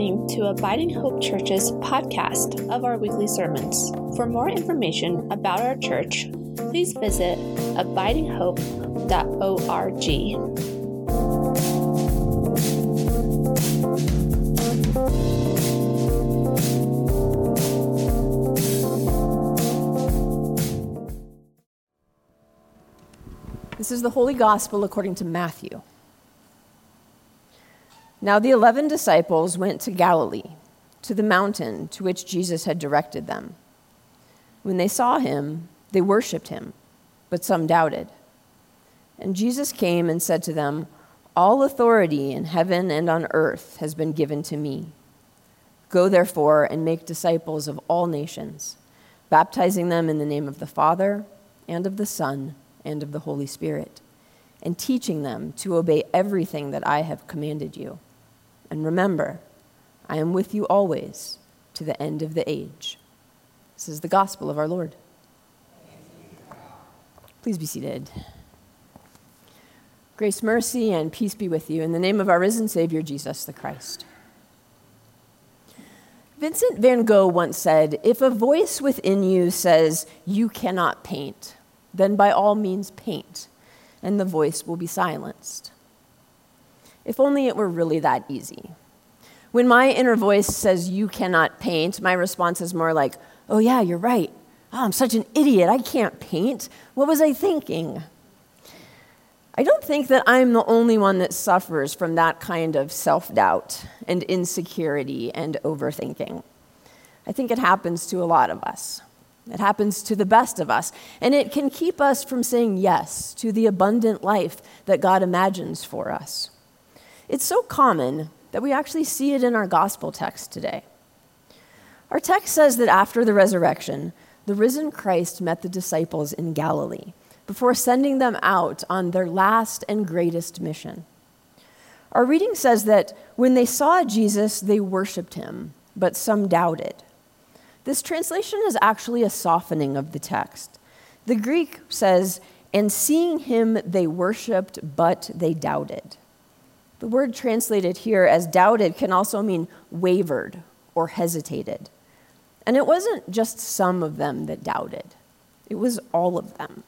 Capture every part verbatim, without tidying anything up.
listening to Abiding Hope Church's podcast of our weekly sermons. For more information about our church, please visit abiding hope dot org. This is the Holy Gospel according to Matthew. Now the eleven disciples went to Galilee, to the mountain to which Jesus had directed them. When they saw him, they worshipped him, but some doubted. And Jesus came and said to them, "All authority in heaven and on earth has been given to me. Go therefore and make disciples of all nations, baptizing them in the name of the Father and of the Son and of the Holy Spirit, and teaching them to obey everything that I have commanded you. And remember, I am with you always to the end of the age." This is the gospel of our Lord. Please be seated. Grace, mercy, and peace be with you in the name of our risen Savior, Jesus the Christ. Vincent van Gogh once said, "If a voice within you says you cannot paint, then by all means paint, and the voice will be silenced." If only it were really that easy. When my inner voice says you cannot paint, my response is more like, "Oh yeah, you're right. Oh, I'm such an idiot. I can't paint. What was I thinking?" I don't think that I'm the only one that suffers from that kind of self-doubt and insecurity and overthinking. I think it happens to a lot of us. It happens to the best of us, and it can keep us from saying yes to the abundant life that God imagines for us. It's so common that we actually see it in our gospel text today. Our text says that after the resurrection, the risen Christ met the disciples in Galilee before sending them out on their last and greatest mission. Our reading says that when they saw Jesus, they worshiped him, but some doubted. This translation is actually a softening of the text. The Greek says, "And seeing him, they worshiped, but they doubted." The word translated here as doubted can also mean wavered or hesitated. And it wasn't just some of them that doubted. It was all of them.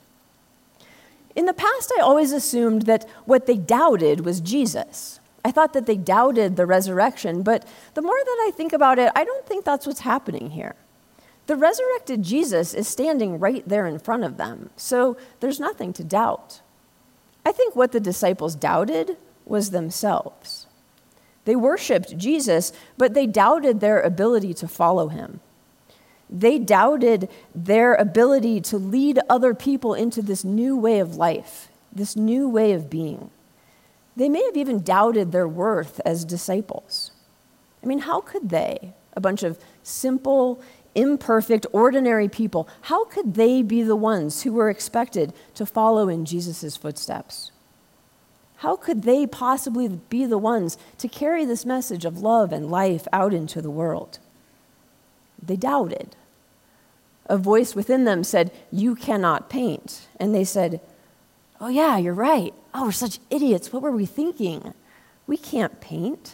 In the past, I always assumed that what they doubted was Jesus. I thought that they doubted the resurrection, but the more that I think about it, I don't think that's what's happening here. The resurrected Jesus is standing right there in front of them, so there's nothing to doubt. I think what the disciples doubted was themselves. They worshiped Jesus, but they doubted their ability to follow him. They doubted their ability to lead other people into this new way of life, this new way of being. They may have even doubted their worth as disciples. I mean, how could they, a bunch of simple, imperfect, ordinary people, how could they be the ones who were expected to follow in Jesus' footsteps? How could they possibly be the ones to carry this message of love and life out into the world? They doubted. A voice within them said, "You cannot paint." And they said, "Oh yeah, you're right. Oh, we're such idiots. What were we thinking? We can't paint."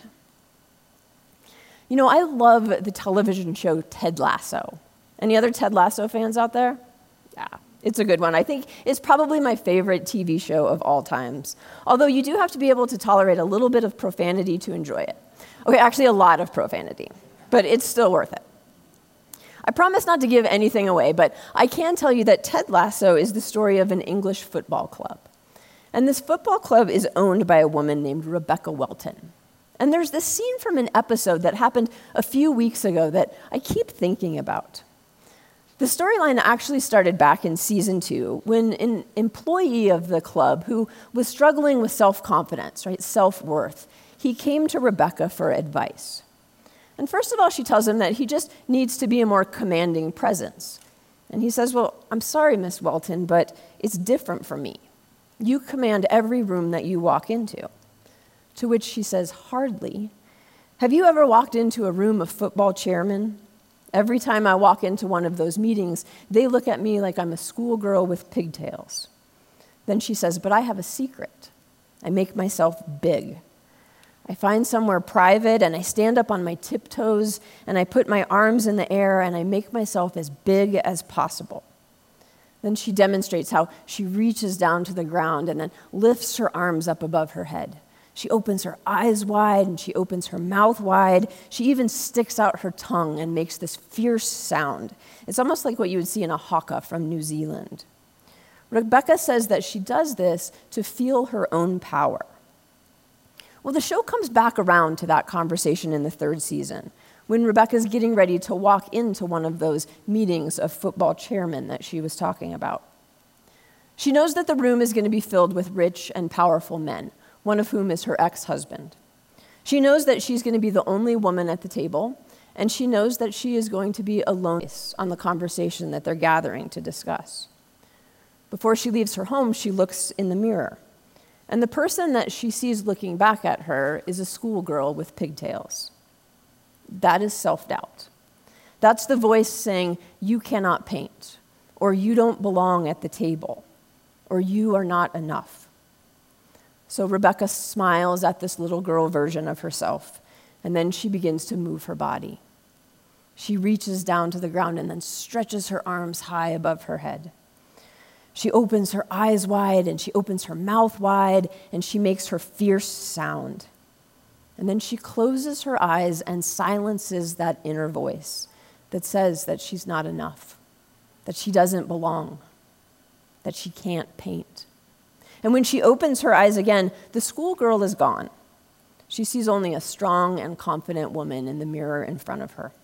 You know, I love the television show Ted Lasso. Any other Ted Lasso fans out there? Yeah, it's a good one. I think it's probably my favorite T V show of all times. Although you do have to be able to tolerate a little bit of profanity to enjoy it. Okay, actually a lot of profanity, but it's still worth it. I promise not to give anything away, but I can tell you that Ted Lasso is the story of an English football club. And this football club is owned by a woman named Rebecca Welton. And there's this scene from an episode that happened a few weeks ago that I keep thinking about. The storyline actually started back in season two when an employee of the club who was struggling with self-confidence, right, self-worth, he came to Rebecca for advice. And first of all, she tells him that he just needs to be a more commanding presence. And he says, "Well, I'm sorry, Miss Welton, but it's different for me. You command every room that you walk into." To which she says, "Hardly. Have you ever walked into a room of football chairmen? Every time I walk into one of those meetings, they look at me like I'm a schoolgirl with pigtails." Then she says, "But I have a secret. I make myself big. I find somewhere private and I stand up on my tiptoes and I put my arms in the air and I make myself as big as possible. Then she demonstrates how she reaches down to the ground and then lifts her arms up above her head. She opens her eyes wide and she opens her mouth wide. She even sticks out her tongue and makes this fierce sound. It's almost like what you would see in a haka from New Zealand. Rebecca says that she does this to feel her own power. Well, the show comes back around to that conversation in the third season, when Rebecca's getting ready to walk into one of those meetings of football chairmen that she was talking about. She knows that the room is going to be filled with rich and powerful men, one of whom is her ex-husband. She knows that she's going to be the only woman at the table, and she knows that she is going to be alone on the conversation that they're gathering to discuss. Before she leaves her home, she looks in the mirror. And the person that she sees looking back at her is a schoolgirl with pigtails. That is self-doubt. That's the voice saying, you cannot paint, or you don't belong at the table, or you are not enough. So Rebecca smiles at this little girl version of herself, and then she begins to move her body. She reaches down to the ground and then stretches her arms high above her head. She opens her eyes wide and she opens her mouth wide and she makes her fierce sound. And then she closes her eyes and silences that inner voice that says that she's not enough, that she doesn't belong, that she can't paint. And when she opens her eyes again, the schoolgirl is gone. She sees only a strong and confident woman in the mirror in front of her.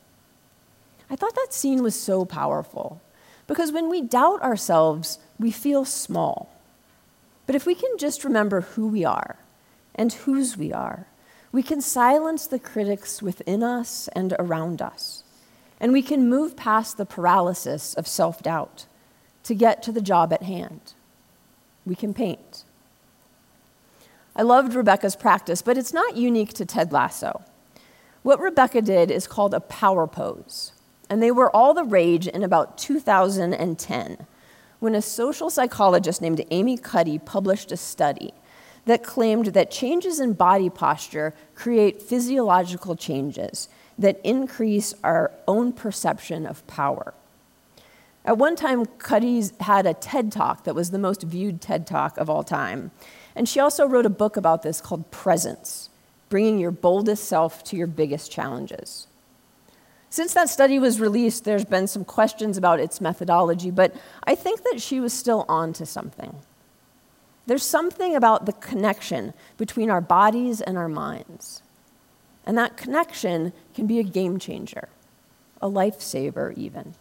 I thought that scene was so powerful because when we doubt ourselves, we feel small. But if we can just remember who we are and whose we are, we can silence the critics within us and around us. And we can move past the paralysis of self-doubt to get to the job at hand. We can paint. I loved Rebecca's practice, but it's not unique to Ted Lasso. What Rebecca did is called a power pose, and they were all the rage in about two thousand ten, when a social psychologist named Amy Cuddy published a study that claimed that changes in body posture create physiological changes that increase our own perception of power. At one time, Cuddy had a TED Talk that was the most viewed TED Talk of all time. And she also wrote a book about this called Presence, Bringing Your Boldest Self to Your Biggest Challenges. Since that study was released, there's been some questions about its methodology, but I think that she was still on to something. There's something about the connection between our bodies and our minds. And that connection can be a game changer, a lifesaver even.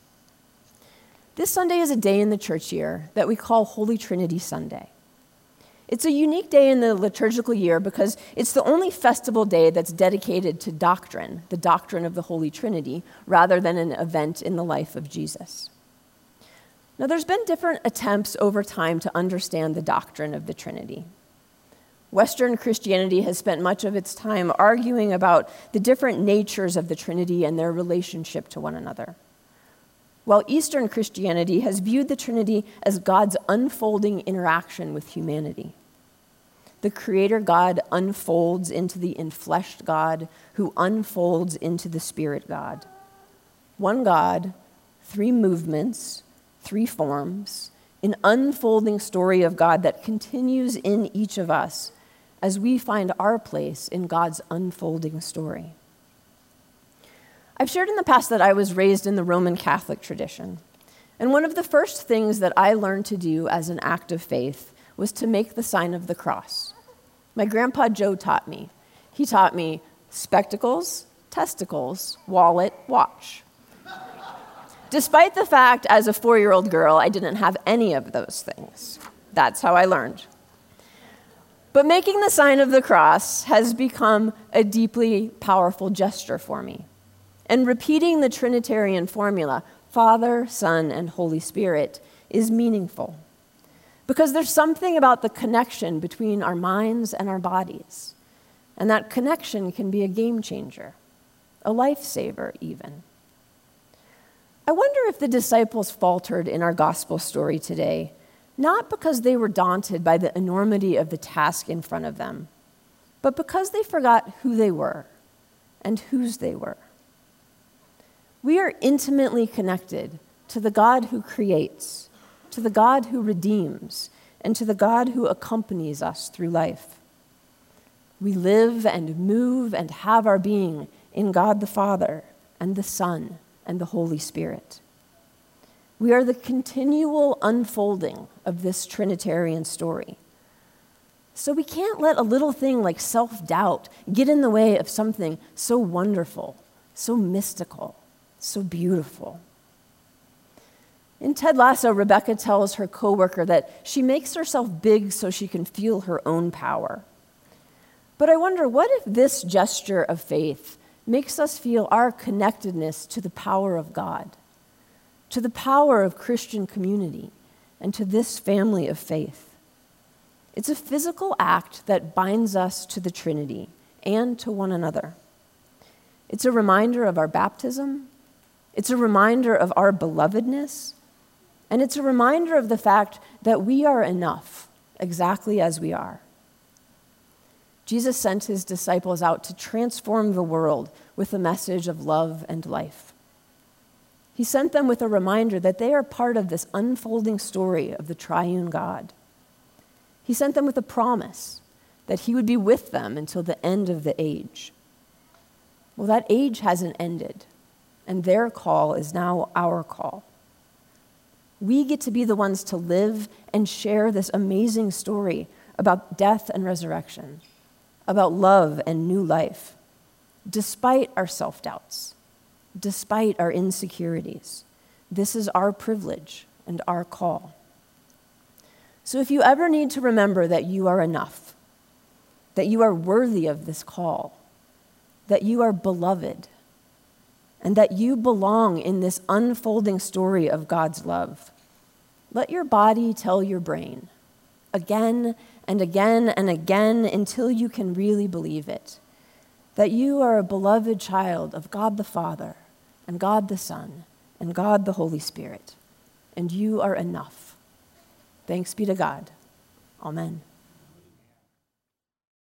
This Sunday is a day in the church year that we call Holy Trinity Sunday. It's a unique day in the liturgical year because it's the only festival day that's dedicated to doctrine, the doctrine of the Holy Trinity, rather than an event in the life of Jesus. Now, there's been different attempts over time to understand the doctrine of the Trinity. Western Christianity has spent much of its time arguing about the different natures of the Trinity and their relationship to one another, while Eastern Christianity has viewed the Trinity as God's unfolding interaction with humanity. The Creator God unfolds into the enfleshed God, who unfolds into the Spirit God. One God, three movements, three forms, an unfolding story of God that continues in each of us as we find our place in God's unfolding story. I've shared in the past that I was raised in the Roman Catholic tradition, and one of the first things that I learned to do as an act of faith was to make the sign of the cross. My grandpa Joe taught me. He taught me spectacles, testicles, wallet, watch. Despite the fact, as a four-year-old girl, I didn't have any of those things. That's how I learned. But making the sign of the cross has become a deeply powerful gesture for me. And repeating the Trinitarian formula, Father, Son, and Holy Spirit, is meaningful. Because there's something about the connection between our minds and our bodies. And that connection can be a game changer, a lifesaver even. I wonder if the disciples faltered in our gospel story today, not because they were daunted by the enormity of the task in front of them, but because they forgot who they were and whose they were. We are intimately connected to the God who creates, to the God who redeems, and to the God who accompanies us through life. We live and move and have our being in God the Father and the Son and the Holy Spirit. We are the continual unfolding of this Trinitarian story. So we can't let a little thing like self-doubt get in the way of something so wonderful, so mystical, so beautiful. In Ted Lasso, Rebecca tells her coworker that she makes herself big so she can feel her own power. But I wonder, what if this gesture of faith makes us feel our connectedness to the power of God, to the power of Christian community, and to this family of faith? It's a physical act that binds us to the Trinity and to one another. It's a reminder of our baptism. It's a reminder of our belovedness. And it's a reminder of the fact that we are enough, exactly as we are. Jesus sent his disciples out to transform the world with a message of love and life. He sent them with a reminder that they are part of this unfolding story of the triune God. He sent them with a promise that he would be with them until the end of the age. Well, that age hasn't ended, and their call is now our call. We get to be the ones to live and share this amazing story about death and resurrection, about love and new life, despite our self-doubts, despite our insecurities. This is our privilege and our call. So if you ever need to remember that you are enough, that you are worthy of this call, that you are beloved, and that you belong in this unfolding story of God's love, let your body tell your brain again and again and again until you can really believe it, that you are a beloved child of God the Father and God the Son and God the Holy Spirit, and you are enough. Thanks be to God. Amen.